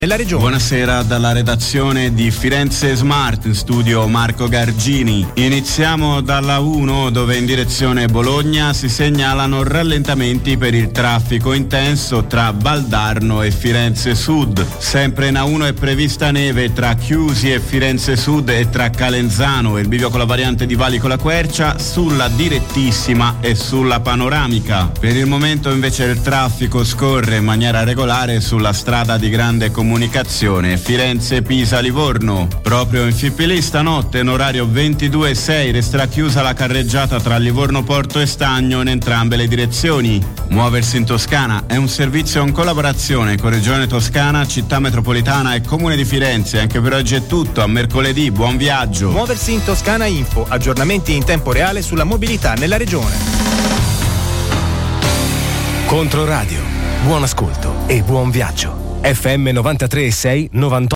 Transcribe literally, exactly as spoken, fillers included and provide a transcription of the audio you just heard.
nella regione. Buonasera dalla redazione di Firenze Smart, in studio Marco Gargini. Iniziamo dalla uno, dove in direzione Bologna si segnalano rallentamenti per il traffico intenso tra Valdarno e Firenze Sud. Sempre in A uno è prevista neve tra Chiusi e Firenze Sud e tra Calenzano e il bivio con la variante di Valico la Quercia sulla direttissima e sulla panoramica. Per il momento invece il traffico scorre in maniera regolare sulla strada di grande comunicazione Comunicazione Firenze-Pisa-Livorno. Proprio in F I P L stanotte in orario ventidue e sei resterà chiusa la carreggiata tra Livorno Porto e Stagno in entrambe le direzioni. Muoversi in Toscana è un servizio in collaborazione con Regione Toscana, Città Metropolitana e Comune di Firenze. Anche per oggi è tutto, a mercoledì, buon viaggio. Muoversi in Toscana Info, aggiornamenti in tempo reale sulla mobilità nella regione. Controradio, buon ascolto e buon viaggio. F M novantatré e sei novantotto